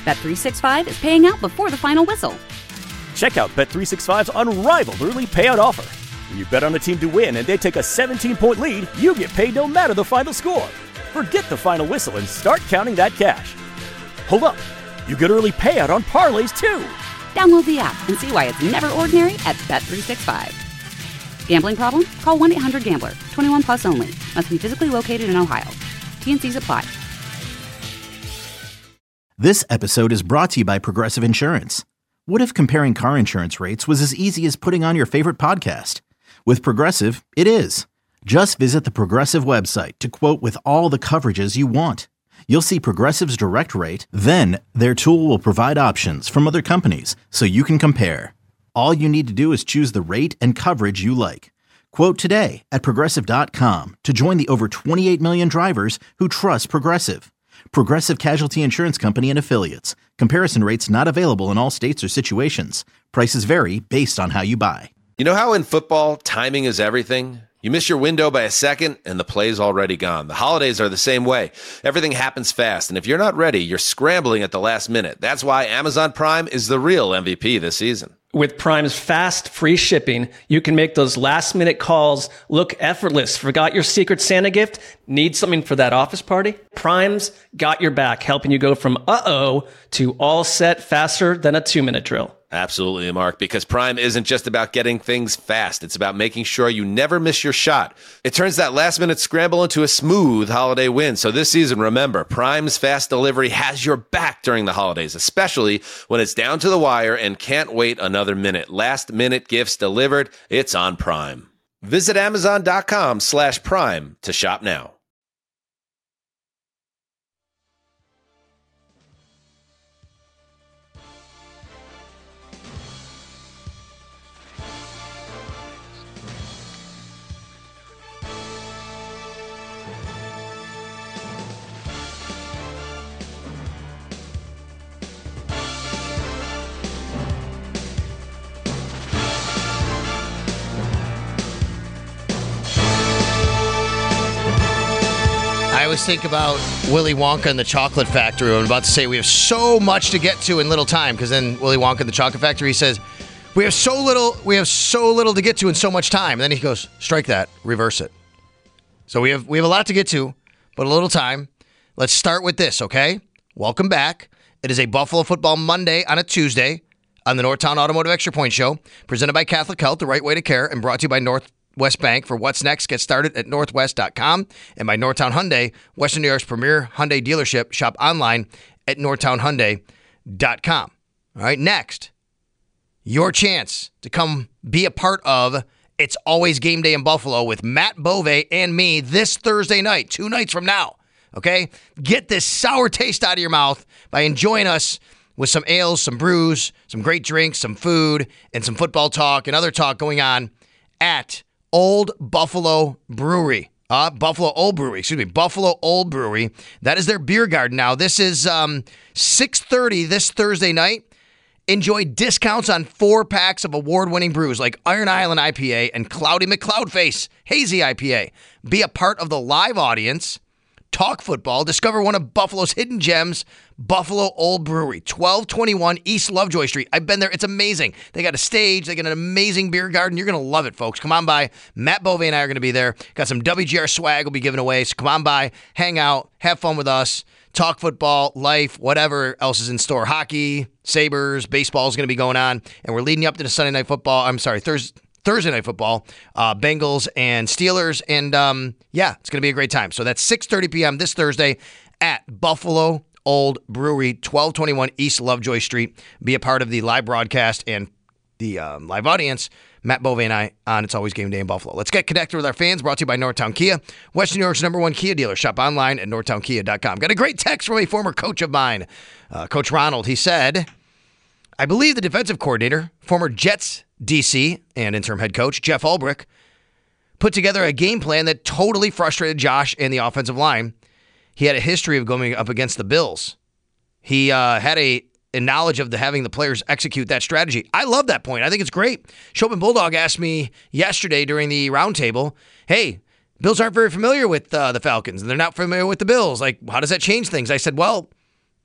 Bet365 is paying out before the final whistle. Check out Bet365's unrivaled early payout offer. When you bet on a team to win and they take a 17-point lead, you get paid no matter the final score. Forget the final whistle and start counting that cash. Hold up. You get early payout on parlays, too. Download the app and see why it's never ordinary at Bet365. Gambling problem? Call 1-800-GAMBLER. 21 plus only. Must be physically located in Ohio. T&Cs apply. This episode is brought to you by Progressive Insurance. What if comparing car insurance rates was as easy as putting on your favorite podcast? With Progressive, it is. Just visit the Progressive website to quote with all the coverages you want. You'll see Progressive's direct rate, then their tool will provide options from other companies so you can compare. All you need to do is choose the rate and coverage you like. Quote today at Progressive.com to join the over 28 million drivers who trust Progressive. Progressive Casualty Insurance Company and Affiliates. Comparison rates not available in all states or situations. Prices vary based on how you buy. You know how in football, timing is everything? You miss your window by a second, and the play's already gone. The holidays are the same way. Everything happens fast, and if you're not ready, you're scrambling at the last minute. That's why Amazon Prime is the real MVP this season. With Prime's fast, free shipping, you can make those last-minute calls look effortless. Forgot your Secret Santa gift? Need something for that office party? Prime's got your back, helping you go from uh-oh to all set faster than a 2-minute drill. Absolutely, Mark, because Prime isn't just about getting things fast. It's about making sure you never miss your shot. It turns that last-minute scramble into a smooth holiday win. So this season, remember, Prime's fast delivery has your back during the holidays, especially when it's down to the wire and can't wait another minute. Last-minute gifts delivered, it's on Prime. Visit Amazon.com/Prime to shop now. I always think about Willy Wonka and the Chocolate Factory. I'm about to say we have so much to get to in little time, because then Willy Wonka and the Chocolate Factory says we have so little to get to in so much time. And then he goes, strike that, reverse it. So we have a lot to get to, but a little time. Let's start with this, okay? Welcome back. It is a Buffalo Football Monday on a Tuesday on the Northtown Automotive Extra Point Show, presented by Catholic Health, the right way to care, and brought to you by Northwest Bank. For what's next, get started at northwest.com, and by Northtown Hyundai, Western New York's premier Hyundai dealership. Shop online at northtownhyundai.com. All right, next, your chance to come be a part of It's Always Game Day in Buffalo with Matt Bove and me this Thursday night, 2 nights from now. Okay, get this sour taste out of your mouth by enjoying us with some ales, some brews, some great drinks, some food, and some football talk and other talk going on at Old Buffalo Brewery. Buffalo Old Brewery. That is their beer garden now. This is 6:30 this Thursday night. Enjoy discounts on 4 packs of award-winning brews like Iron Island IPA and Cloudy McCloudface Hazy IPA. Be a part of the live audience. Talk football. Discover one of Buffalo's hidden gems, Buffalo Old Brewery, 1221 East Lovejoy Street. I've been there. It's amazing. They got a stage. They got an amazing beer garden. You're going to love it, folks. Come on by. Matt Bove and I are going to be there. Got some WGR swag we'll be giving away. So come on by, hang out, have fun with us, talk football, life, whatever else is in store. Hockey, Sabres, baseball is going to be going on. And we're leading up to the Thursday Night Football, Bengals and Steelers, and it's going to be a great time. So that's 6:30 p.m. this Thursday at Buffalo Old Brewery, 1221 East Lovejoy Street. Be a part of the live broadcast and the live audience. Matt Bove and I on It's Always Game Day in Buffalo. Let's get connected with our fans, brought to you by Northtown Kia, Western New York's #1 Kia dealer. Shop online at northtownkia.com. Got a great text from a former coach of mine, Coach Ronald. He said, I believe the defensive coordinator, former Jets DC and interim head coach Jeff Ulbrich, put together a game plan that totally frustrated Josh and the offensive line. He had a history of going up against the Bills. He had a knowledge of having the players execute that strategy. I love that point. I think it's great. Chopin Bulldog asked me yesterday during the roundtable, hey, Bills aren't very familiar with the Falcons, and they're not familiar with the Bills. Like, how does that change things? I said, well,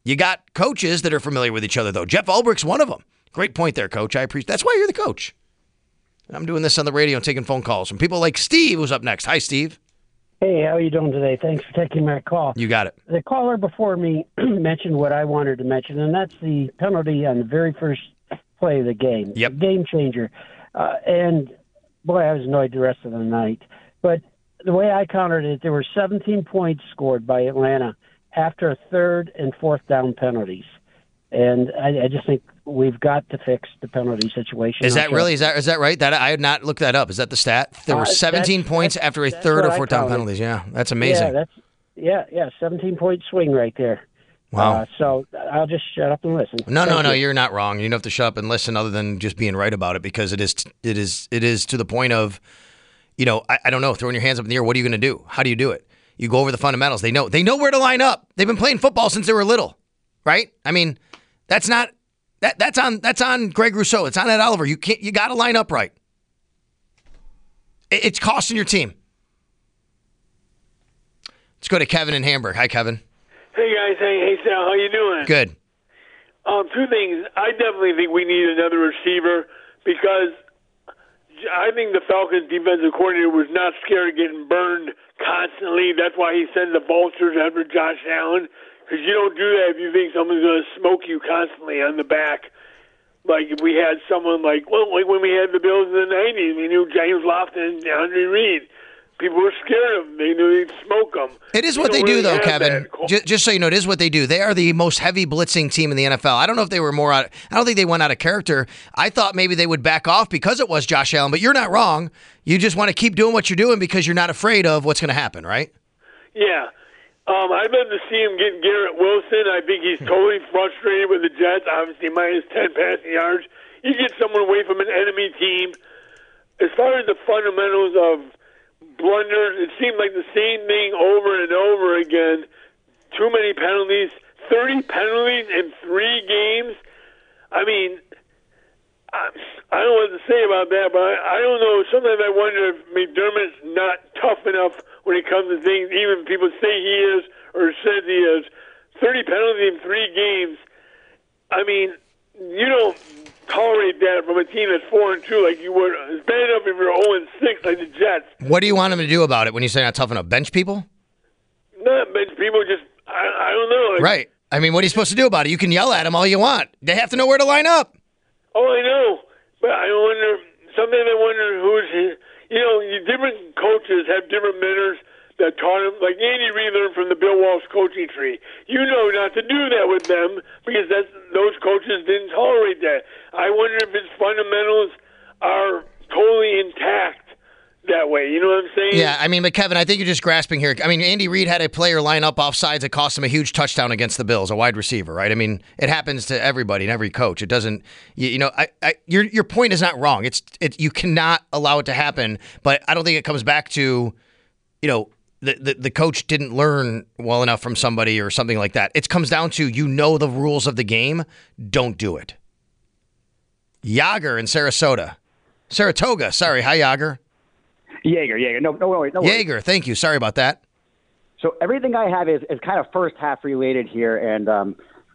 You got coaches that are familiar with each other, though. Jeff Ulbricht's one of them. Great point there, Coach. I appreciate. That's why you're the coach. I'm doing this on the radio and taking phone calls from people like Steve, who's up next. Hi, Steve. Hey, how are you doing today? Thanks for taking my call. You got it. The caller before me mentioned what I wanted to mention, and that's the penalty on the very first play of the game. Yep. Game changer. And, boy, I was annoyed the rest of the night. But the way I counted it, there were 17 points scored by Atlanta after third and fourth down penalties. And I just think we've got to fix the penalty situation. Is that really? Is that right? That I had not looked that up. Is that the stat? There were 17 points after a third or fourth down penalties. Yeah, that's amazing. Yeah, 17-point swing right there. Wow. So I'll just shut up and listen. No, you're not wrong. You don't have to shut up and listen, other than just being right about it, because it is to the point of, I don't know, throwing your hands up in the air. What are you going to do? How do you do it? You go over the fundamentals. They know where to line up. They've been playing football since they were little, right? I mean, that's on Greg Rousseau. It's on Ed Oliver. You got to line up right. It's costing your team. Let's go to Kevin in Hamburg. Hi, Kevin. Hey guys, hey Sal, how you doing? Good. Two things. I definitely think we need another receiver, because I think the Falcons defensive coordinator was not scared of getting burned constantly. That's why he sent the vultures after Josh Allen, because you don't do that if you think someone's going to smoke you constantly on the back. Like if we had someone like when we had the Bills in the 90s, we knew James Lofton and Andre Reed. People were scared of them. They knew they'd smoke them. It is what they do, though, Kevin. Just so you know, it is what they do. They are the most heavy blitzing team in the NFL. I don't know if they were more out. I don't think they went out of character. I thought maybe they would back off because it was Josh Allen, but you're not wrong. You just want to keep doing what you're doing because you're not afraid of what's going to happen, right? Yeah. I'd love to see him get Garrett Wilson. I think he's totally frustrated with the Jets. Obviously, minus 10 passing yards. You get someone away from an enemy team. As far as the fundamentals of blunders, it seemed like the same thing over and over again. Too many penalties, 30 penalties in 3 games. I mean, I don't know what to say about that, but I don't know. Sometimes I wonder if McDermott's not tough enough when it comes to things, even if people say he is or says he is. 30 penalties in 3 games. I mean, you don't tolerate that from a team that's 4-2 like you would. It's bad enough if you're 0-6 like the Jets. What do you want them to do about it when you say not tough enough? Bench people? Not bench people, just, I don't know. Like, right. I mean, what are you supposed to do about it? You can yell at them all you want. They have to know where to line up. Oh, I know. But I wonder, sometimes I wonder who's, different coaches have different mentors that taught him, like Andy Reid learned from the Bill Walsh coaching tree. You know not to do that with them because those coaches didn't tolerate that. I wonder if his fundamentals are totally intact that way. You know what I'm saying? Yeah, I mean, but Kevin, I think you're just grasping here. I mean, Andy Reid had a player line up offsides that cost him a huge touchdown against the Bills, a wide receiver, right? I mean, it happens to everybody and every coach. It doesn't, your point is not wrong. You cannot allow it to happen, but I don't think it comes back to, the coach didn't learn well enough from somebody or something like that. It comes down to, the rules of the game. Don't do it. Yager in Saratoga. Sorry. Hi, Yager. Jaeger. No worries. Jaeger, thank you. Sorry about that. So everything I have is kind of first half related here. And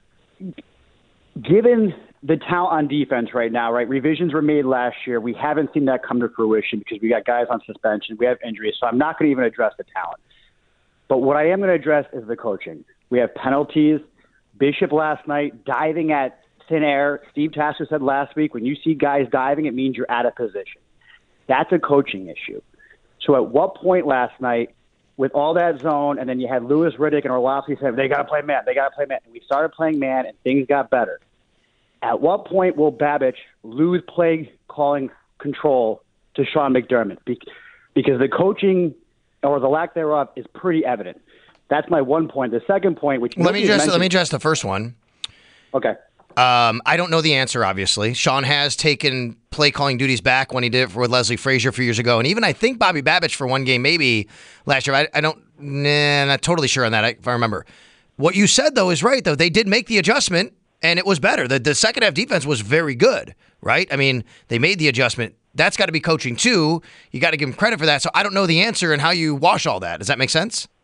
given the talent on defense right now, right, revisions were made last year. We haven't seen that come to fruition because we got guys on suspension. We have injuries. So I'm not going to even address the talent. But what I am going to address is the coaching. We have penalties. Bishop last night diving at thin air. Steve Tasker said last week, when you see guys diving, it means you're out of position. That's a coaching issue. So at what point last night, with all that zone, and then you had Louis Riddick and Orlovsky saying, they got to play man. And we started playing man, and things got better. At what point will Babich lose play calling control to Sean McDermott? Because the coaching, or the lack thereof, is pretty evident. That's my one point. The second point, which let me address the first one. Okay. I don't know the answer, obviously. Sean has taken play calling duties back when he did it with Leslie Frazier a few years ago. And even I think Bobby Babich for one game, maybe last year. I'm not totally sure on that, if I remember. What you said, though, is right, though. They did make the adjustment, and it was better. The second half defense was very good, right? I mean, they made the adjustment. That's got to be coaching, too. You got to give them credit for that. So I don't know the answer and how you wash all that. Does that make sense?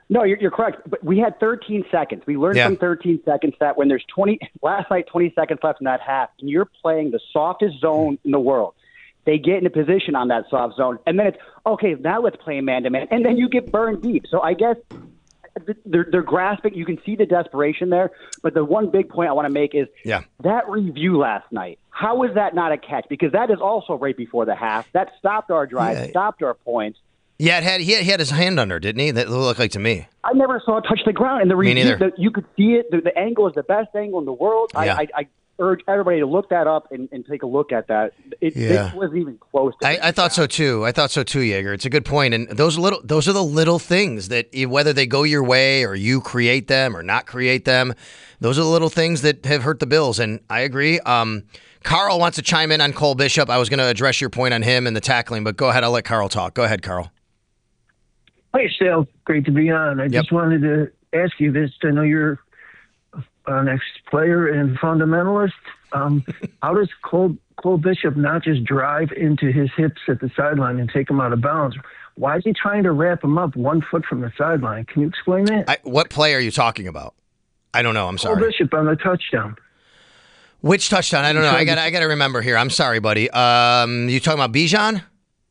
No, you're correct. But we had 13 seconds. We learned from 13 seconds that when there's 20 seconds left in that half, and you're playing the softest zone in the world, they get into position on that soft zone, and then it's okay. Now let's play man-to-man, and then you get burned deep. So I guess they're grasping. You can see the desperation there. But the one big point I want to make is that review last night. How is that not a catch? Because that is also right before the half. That stopped our drive, stopped our points. Yeah, he had his hand under, didn't he? That looked like to me. I never saw it touch the ground. And the Me neither. you could see it. The angle is the best angle in the world. Yeah. I urge everybody to look that up and take a look at that. It wasn't even close to I thought so too. I thought so too, Yeager. It's a good point. And those are the little things that whether they go your way or you create them or not create them, those are the little things that have hurt the Bills. And I agree. Carl wants to chime in on Cole Bishop. I was going to address your point on him and the tackling, but go ahead. I'll let Carl talk. Go ahead, Carl. Hi, Sal. Great to be on. I just wanted to ask you this. I know you're an ex-player and fundamentalist. How does Cole Bishop not just drive into his hips at the sideline and take him out of bounds? Why is he trying to wrap him up 1 foot from the sideline? Can you explain that? What play are you talking about? I don't know. I'm sorry. Cole Bishop on the touchdown. Which touchdown? I don't know. I got to remember here. I'm sorry, buddy. You talking about Bijan?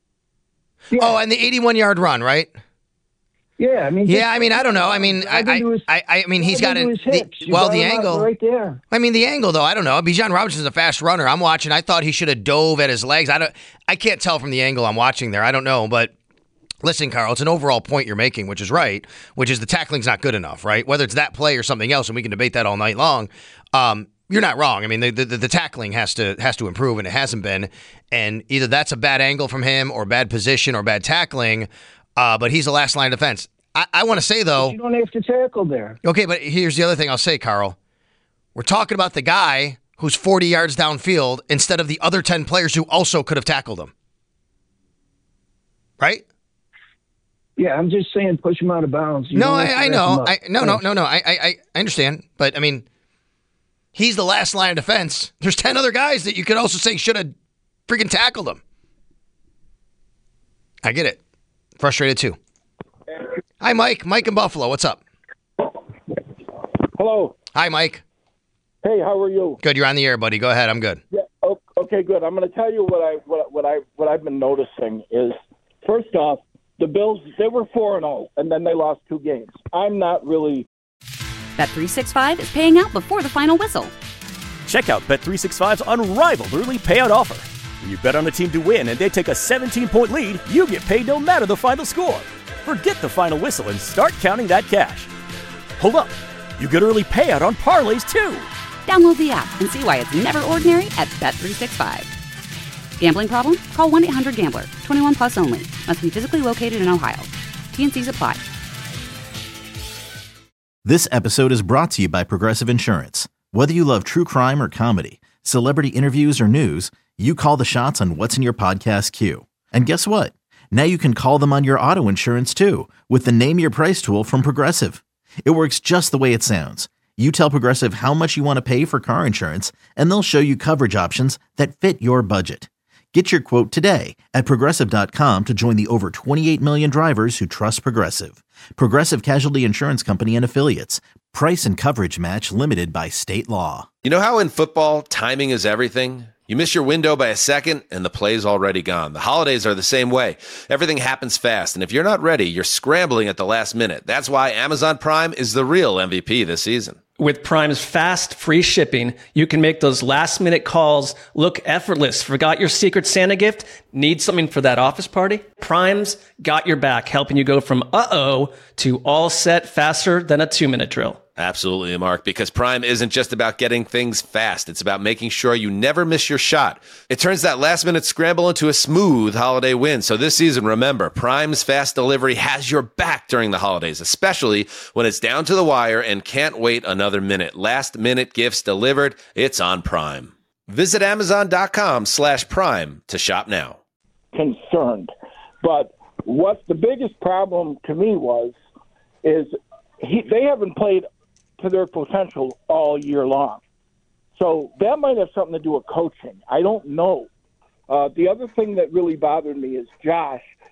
Yeah. Oh, and the 81-yard run, right? Yeah, I mean. I don't know. I mean, he's got the angle right there. I mean, the angle though. I don't know. Bijan Robinson's a fast runner. I'm watching. I thought he should have dove at his legs. I can't tell from the angle I'm watching there. I don't know, but. Listen, Carl, it's an overall point you're making, which is right, which is the tackling's not good enough, right? Whether it's that play or something else, and we can debate that all night long, you're not wrong. I mean, the tackling has to improve, and it hasn't been. And either that's a bad angle from him or bad position or bad tackling, but he's the last line of defense. I want to say, though... But you don't have to tackle there. Okay, but here's the other thing I'll say, Carl. We're talking about the guy who's 40 yards downfield instead of the other 10 players who also could have tackled him. Right? Yeah, I'm just saying push him out of bounds. No, I know. No. I understand. But, I mean, he's the last line of defense. There's 10 other guys that you could also say should have freaking tackled him. I get it. Frustrated, too. Hi, Mike. Mike in Buffalo. What's up? Hello. Hi, Mike. Hey, how are you? Good. You're on the air, buddy. Go ahead. I'm good. Yeah. Okay, good. I'm going to tell you what I've been noticing is, first off, the Bills, they were 4-0, and then they lost 2 games. I'm not really... Bet365 is paying out before the final whistle. Check out Bet365's unrivaled early payout offer. When you bet on a team to win and they take a 17-point lead, you get paid no matter the final score. Forget the final whistle and start counting that cash. Hold up. You get early payout on parlays, too. Download the app and see why it's never ordinary at Bet365. Gambling problem? Call 1-800-GAMBLER. 21 plus only. Must be physically located in Ohio. T&Cs apply. This episode is brought to you by Progressive Insurance. Whether you love true crime or comedy, celebrity interviews or news, you call the shots on what's in your podcast queue. And guess what? Now you can call them on your auto insurance too with the Name Your Price tool from Progressive. It works just the way it sounds. You tell Progressive how much you want to pay for car insurance, and they'll show you coverage options that fit your budget. Get your quote today at Progressive.com to join the over 28 million drivers who trust Progressive. Progressive Casualty Insurance Company and Affiliates. Price and coverage match limited by state law. You know how in football, timing is everything? You miss your window by a second, and the play's already gone. The holidays are the same way. Everything happens fast, and if you're not ready, you're scrambling at the last minute. That's why Amazon Prime is the real MVP this season. With Prime's fast, free shipping, you can make those last-minute calls look effortless. Forgot your Secret Santa gift? Need something for that office party? Prime's got your back, helping you go from uh-oh to all set faster than a 2-minute drill. Absolutely, Mark, because Prime isn't just about getting things fast. It's about making sure you never miss your shot. It turns that last-minute scramble into a smooth holiday win. So this season, remember, Prime's fast delivery has your back during the holidays, especially when it's down to the wire and can't wait another minute. Last-minute gifts delivered, it's on Prime. Visit Amazon.com/Prime to shop now. Concerned. But what the biggest problem to me is they haven't played to their potential all year long. So that might have something to do with coaching. I don't know. The other thing that really bothered me is Josh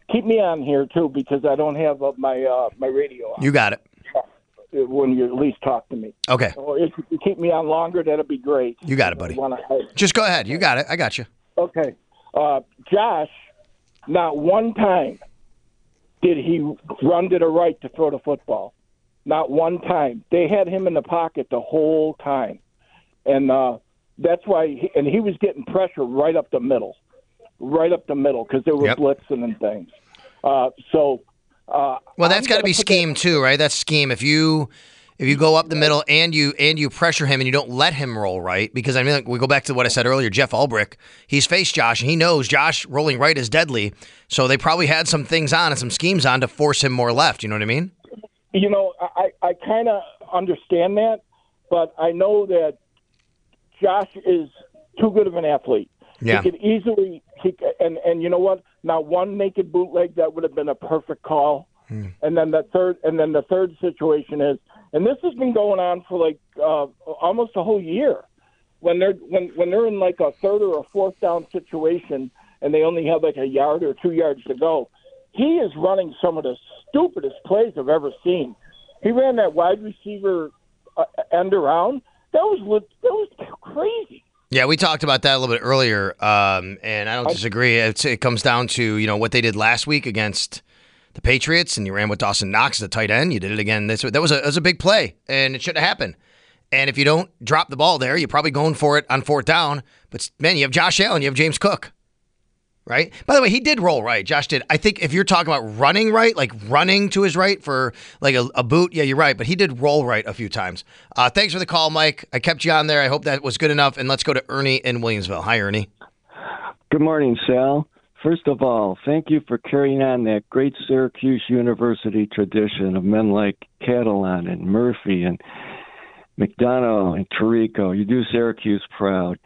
keep me on here too because I don't have my my radio on. You got it. When you at least talk to me. Okay. Or if you keep me on longer, that'd be great. You got it, buddy. Just go ahead. You got it. I got you. Okay. Josh, not one time did he run to the right to throw the football. Not one time. They had him in the pocket the whole time. And that's why he was getting pressure right up the middle because there were blitzing and things. Well, that's got to be scheme too, right? That's scheme. If you go up the middle and you pressure him and you don't let him roll right, because I mean, like, we go back to what I said earlier. Jeff Ulbrich, he's faced Josh and he knows Josh rolling right is deadly. So they probably had some things on and some schemes on to force him more left. You know what I mean? You know, I kind of understand that, but I know that Josh is too good of an athlete. Yeah. He could easily and you know what? Not one naked bootleg that would have been a perfect call. And then the third situation is, and this has been going on for like almost a whole year. When they're in like a third or a fourth down situation and they only have like a yard or 2 yards to go, he is running some of the stupidest plays I've ever seen. He ran that wide receiver end around. That was crazy. Yeah, we talked about that a little bit earlier, and I don't disagree. It comes down to what they did last week against the Patriots, and you ran with Dawson Knox as a tight end. You did it again. That was a big play, and it shouldn't have happened. And if you don't drop the ball there, you're probably going for it on fourth down. But, man, you have Josh Allen, you have James Cook, right? By the way, he did roll right. Josh did. I think if you're talking about running right, like running to his right for like a boot, yeah, you're right. But he did roll right a few times. Thanks for the call, Mike. I kept you on there. I hope that was good enough. And let's go to Ernie in Williamsville. Hi, Ernie. Good morning, Sal. First of all, thank you for carrying on that great Syracuse University tradition of men like Catalan and Murphy and McDonough and Tirico. You do Syracuse proud.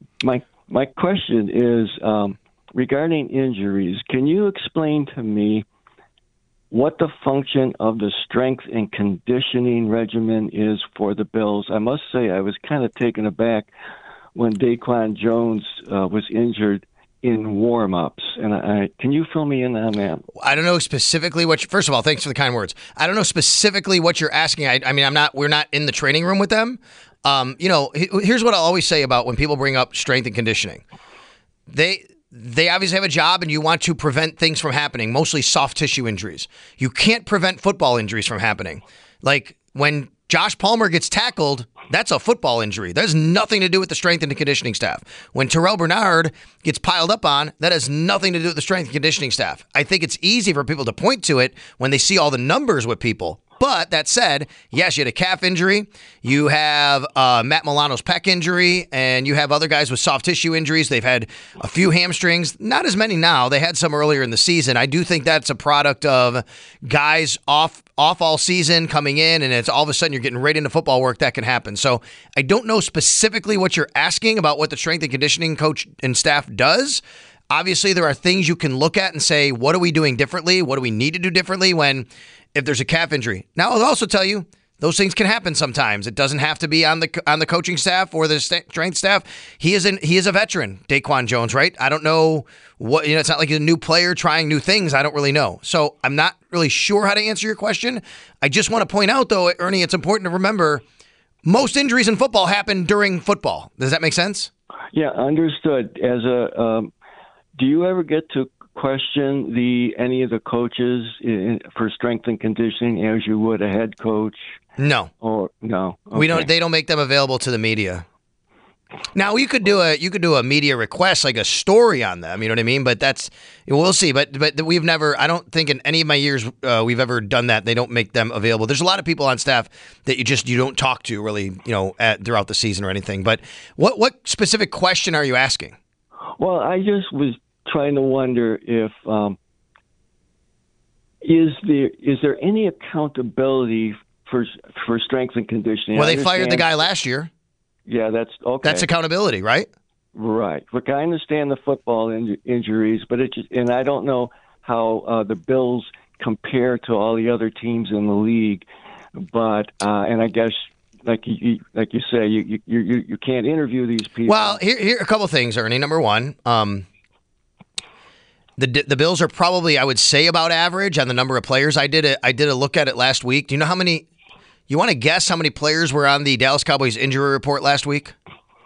My question is regarding injuries. Can you explain to me what the function of the strength and conditioning regimen is for the Bills? I must say I was kind of taken aback when Daquan Jones was injured in warm-ups. And can you fill me in on that? I don't know specifically first of all, thanks for the kind words. I don't know specifically what you're asking. I mean, we're not in the training room with them. Here's what I'll always say about when people bring up strength and conditioning. They obviously have a job and you want to prevent things from happening, mostly soft tissue injuries. You can't prevent football injuries from happening. Like when Josh Palmer gets tackled, that's a football injury. That has nothing to do with the strength and the conditioning staff. When Terrell Bernard gets piled up on, that has nothing to do with the strength and conditioning staff. I think it's easy for people to point to it when they see all the numbers with people. But that said, yes, you had a calf injury. You have Matt Milano's pec injury, and you have other guys with soft tissue injuries. They've had a few hamstrings, not as many now. They had some earlier in the season. I do think that's a product of guys off all season coming in, and it's all of a sudden you're getting right into football work. That can happen. So I don't know specifically what you're asking about what the strength and conditioning coach and staff does. Obviously, there are things you can look at and say, what are we doing differently? What do we need to do differently if there's a calf injury? Now, I'll also tell you, those things can happen sometimes. It doesn't have to be on the coaching staff or the strength staff. He is a veteran, Daquan Jones, right? I don't know what, it's not like he's a new player trying new things. I don't really know. So I'm not really sure how to answer your question. I just want to point out, though, Ernie, it's important to remember most injuries in football happen during football. Does that make sense? Yeah, understood. Do you ever get to question any of the coaches for strength and conditioning as you would a head coach? No. Or no. Okay. We don't. They don't make them available to the media. Now you could do a media request, like a story on them. You know what I mean? But we'll see. But we've never. I don't think in any of my years we've ever done that. They don't make them available. There's a lot of people on staff that you don't talk to really. Throughout the season or anything. But what specific question are you asking? Well, I just was trying to wonder if is there any accountability for strength and conditioning? Well, they fired the guy last year. Yeah, that's okay. That's accountability, right? Right. Look, I understand the football injuries, but and I don't know how the Bills compare to all the other teams in the league. But and I guess. Like you say, you can't interview these people. Well, here are a couple things, Ernie. Number one, The Bills are probably, I would say, about average on the number of players. I did a look at it last week. Do you know how many? You want to guess how many players were on the Dallas Cowboys injury report last week?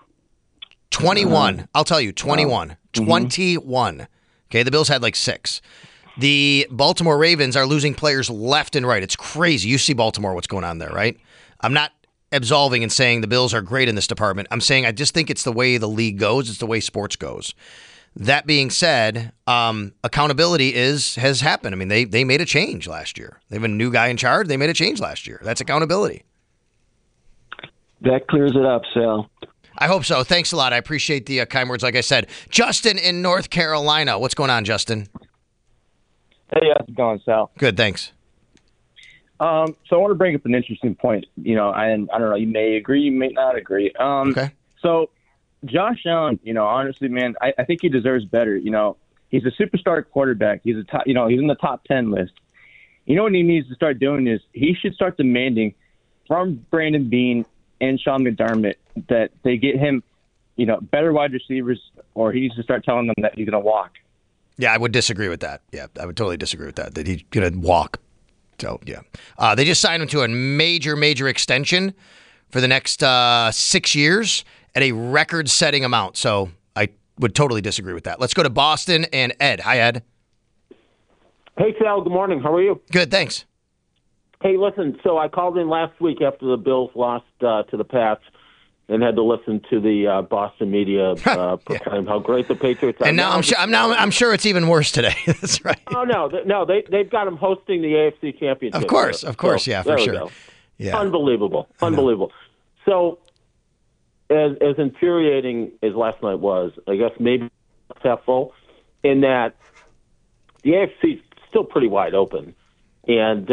21. I'll tell you, 21. 21. Okay, the Bills had like 6. The Baltimore Ravens are losing players left and right. It's crazy. You see Baltimore, what's going on there, right? I'm not absolving and saying the Bills are great in this department. I'm saying I just think it's the way the league goes. It's the way sports goes. That being said, accountability has happened. I mean, they made a change last year. They have a new guy in charge. They made a change last year. That's accountability. That clears it up, Sal. I hope so. Thanks a lot. I appreciate the kind words, like I said. Justin in North Carolina. What's going on, Justin? Hey, how's it going, Sal? Good, thanks. So I want to bring up an interesting point. And I don't know, you may agree, you may not agree. Okay. So Josh Allen, honestly, man, I think he deserves better. He's a superstar quarterback. He's he's in the top 10 list. What he needs to start doing is he should start demanding from Brandon Beane and Sean McDermott that they get him, better wide receivers, or he needs to start telling them that he's going to walk. Yeah, I would disagree with that. Yeah, I would totally disagree with that he's going to walk. So, yeah. They just signed him to a major extension for the next 6 years at a record-setting amount. So I would totally disagree with that. Let's go to Boston and Ed. Hi, Ed. Hey, Sal. Good morning. How are you? Good, thanks. Hey, listen, so I called in last week after the Bills lost to the Pats and had to listen to the Boston media proclaim how great the Patriots are. And now I'm sure it's even worse today. That's right. Oh, no, they've got them hosting the AFC Championship. Of course, so, yeah, for sure. Go. Yeah. Unbelievable. So, as infuriating as last night was, I guess maybe successful in that the AFC is still pretty wide open. And,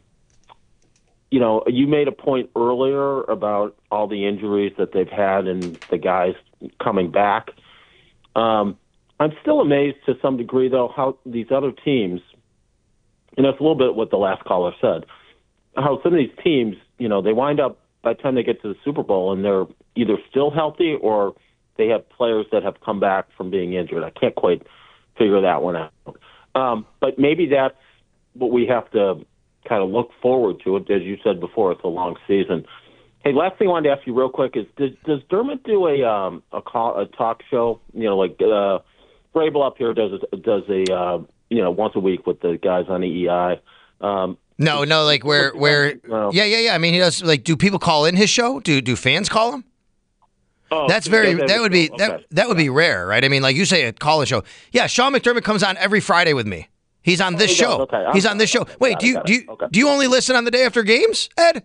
you made a point earlier about all the injuries that they've had and the guys coming back. I'm still amazed to some degree, though, how these other teams, and that's a little bit what the last caller said, how some of these teams, they wind up by the time they get to the Super Bowl and they're either still healthy or they have players that have come back from being injured. I can't quite figure that one out. But maybe that's what we have to kind of look forward to. It, as you said before, it's a long season. Hey, last thing I wanted to ask you real quick is, does Dermott do a talk show? Like Vrabel up here does a once a week with the guys on EEI. No, like where yeah. I mean, he does. Like, do people call in his show? Do fans call him? Oh, that would be rare, right? I mean, like you say, a call-in show. Yeah, Sean McDermott comes on every Friday with me. He's on this show. Okay. He's on this show. Wait, do you only listen on the day after games, Ed?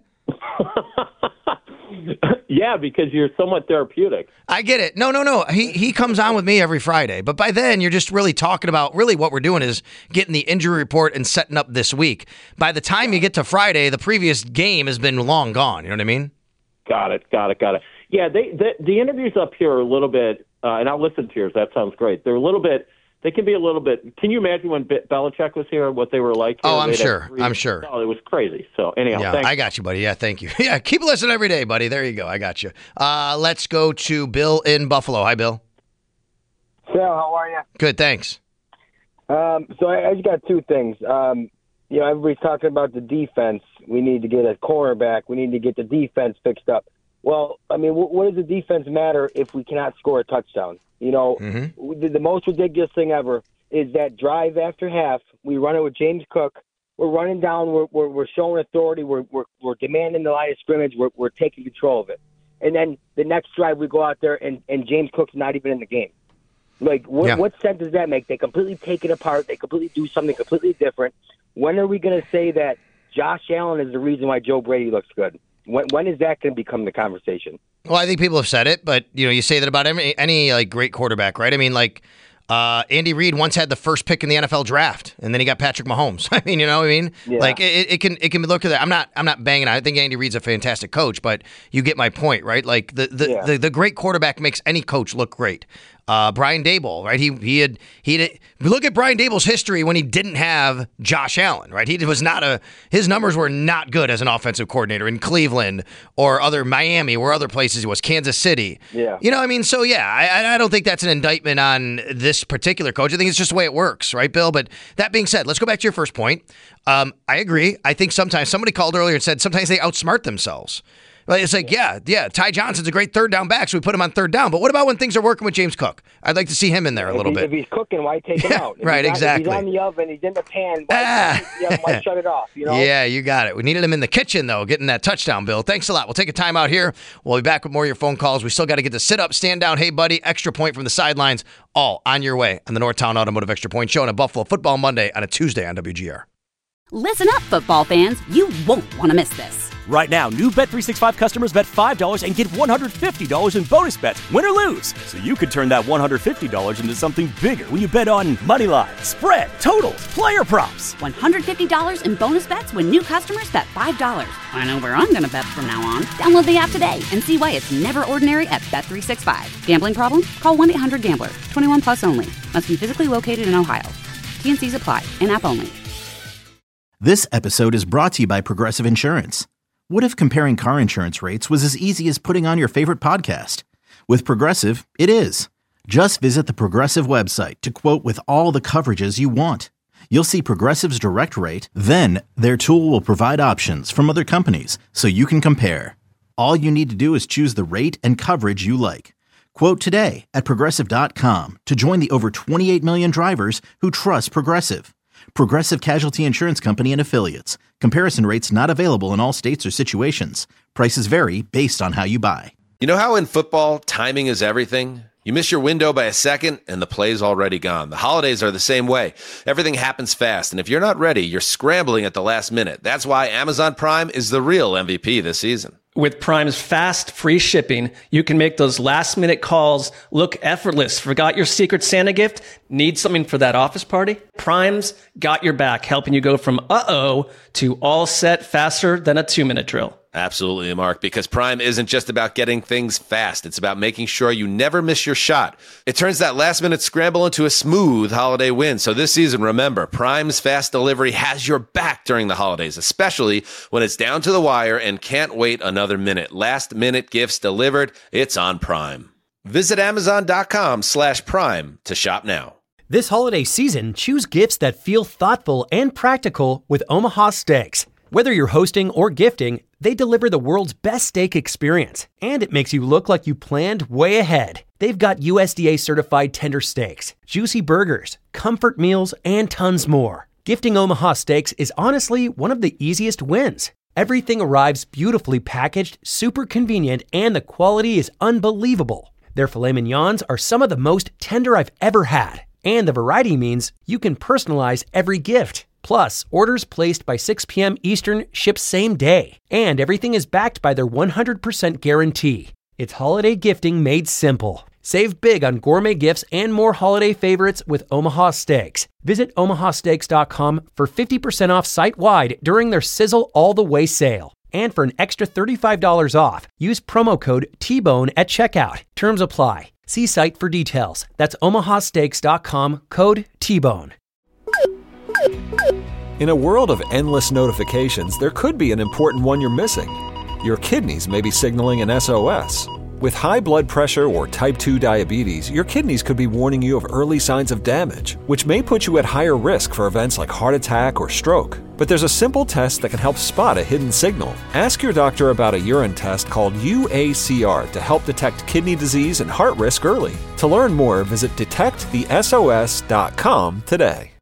Yeah, because you're somewhat therapeutic. I get it. No. He comes on with me every Friday. But by then, you're just really talking about, really what we're doing is getting the injury report and setting up this week. By the time you get to Friday, the previous game has been long gone. You know what I mean? Got it. Yeah, the interviews up here are a little bit, and I'll listen to yours. That sounds great. They can be a little bit. Can you imagine when Belichick was here, what they were like? Oh, I'm sure. Oh, it was crazy. So anyhow, yeah, thanks. I got you, buddy. Yeah, thank you. Yeah, keep listening every day, buddy. There you go. I got you. Let's go to Bill in Buffalo. Hi, Bill. Sal, how are you? Good, thanks. So I just got two things. Everybody's talking about the defense. We need to get a cornerback. We need to get the defense fixed up. Well, I mean, what does the defense matter if we cannot score a touchdown? The most ridiculous thing ever is that drive after half. We run it with James Cook. We're running down. We're showing authority. We're demanding the line of scrimmage. We're taking control of it. And then the next drive, we go out there and James Cook's not even in the game. Like, what sense does that make? They completely take it apart. They completely do something completely different. When are we going to say that Josh Allen is the reason why Joe Brady looks good? When is that going to become the conversation? Well, I think people have said it, but you say that about any like great quarterback, right? I mean, like Andy Reid once had the first pick in the NFL draft, and then he got Patrick Mahomes. I mean, Yeah. Like it can be looked at that. I'm not banging on. I think Andy Reid's a fantastic coach, but you get my point, right? Like the great quarterback makes any coach look great. Brian Daboll, right? He had look at Brian Daboll's history when he didn't have Josh Allen, right? His numbers were not good as an offensive coordinator in Cleveland or Miami, or other places he was, Kansas City. Yeah. You know what I mean? So yeah, I don't think that's an indictment on this particular coach. I think it's just the way it works, right, Bill? But that being said, let's go back to your first point. I agree. I think sometimes somebody called earlier and said sometimes they outsmart themselves. It's like, yeah, Ty Johnson's a great third down back, so we put him on third down. But what about when things are working with James Cook? I'd like to see him in there a little bit. If he's cooking, why take him out? Right, exactly. If he's on the oven, he's in the pan, why shut it off? You know? Yeah, you got it. We needed him in the kitchen, though, getting that touchdown, Bill. Thanks a lot. We'll take a time out here. We'll be back with more of your phone calls. We still got to get the sit up, stand down, hey, buddy, extra point from the sidelines, all on your way on the Northtown Automotive Extra Point Show on a Buffalo Football Monday on a Tuesday on WGR. Listen up, football fans. You won't want to miss this. Right now, new Bet365 customers bet $5 and get $150 in bonus bets, win or lose. So you could turn that $150 into something bigger when you bet on money line, spread, totals, player props. $150 in bonus bets when new customers bet $5. I know where I'm going to bet from now on. Download the app today and see why it's never ordinary at Bet365. Gambling problem? Call 1-800-GAMBLER. 21 plus only. Must be physically located in Ohio. T&Cs apply. In-app only. This episode is brought to you by Progressive Insurance. What if comparing car insurance rates was as easy as putting on your favorite podcast? With Progressive, it is. Just visit the Progressive website to quote with all the coverages you want. You'll see Progressive's direct rate, then their tool will provide options from other companies so you can compare. All you need to do is choose the rate and coverage you like. Quote today at Progressive.com to join the over 28 million drivers who trust Progressive. Progressive Casualty Insurance Company and Affiliates. Comparison rates not available in all states or situations. Prices vary based on how you buy. You know how in football, timing is everything? You miss your window by a second, and the play's already gone. The holidays are the same way. Everything happens fast, and if you're not ready, you're scrambling at the last minute. That's why Amazon Prime is the real MVP this season. With Prime's fast, free shipping, you can make those last-minute calls look effortless. Forgot your Secret Santa gift? Need something for that office party? Prime's got your back, helping you go from uh-oh to all set faster than a 2-minute drill. Absolutely, Mark, because Prime isn't just about getting things fast. It's about making sure you never miss your shot. It turns that last-minute scramble into a smooth holiday win. So this season, remember, Prime's fast delivery has your back during the holidays, especially when it's down to the wire and can't wait another minute. Last-minute gifts delivered. It's on Prime. Visit Amazon.com/Prime to shop now. This holiday season, choose gifts that feel thoughtful and practical with Omaha Steaks. Whether you're hosting or gifting, they deliver the world's best steak experience, and it makes you look like you planned way ahead. They've got USDA certified tender steaks, juicy burgers, comfort meals, and tons more. Gifting Omaha Steaks is honestly one of the easiest wins. Everything arrives beautifully packaged, super convenient, and the quality is unbelievable. Their filet mignons are some of the most tender I've ever had, and the variety means you can personalize every gift. Plus, orders placed by 6 p.m. Eastern ship same day, and everything is backed by their 100% guarantee. It's holiday gifting made simple. Save big on gourmet gifts and more holiday favorites with Omaha Steaks. Visit omahasteaks.com for 50% off site-wide during their Sizzle All the Way sale. And for an extra $35 off, use promo code T-Bone at checkout. Terms apply. See site for details. That's omahasteaks.com, code T-Bone. In a world of endless notifications, there could be an important one you're missing. Your kidneys may be signaling an SOS. With high blood pressure or type 2 diabetes, your kidneys could be warning you of early signs of damage, which may put you at higher risk for events like heart attack or stroke. But there's a simple test that can help spot a hidden signal. Ask your doctor about a urine test called UACR to help detect kidney disease and heart risk early. To learn more, visit detectthesos.com today.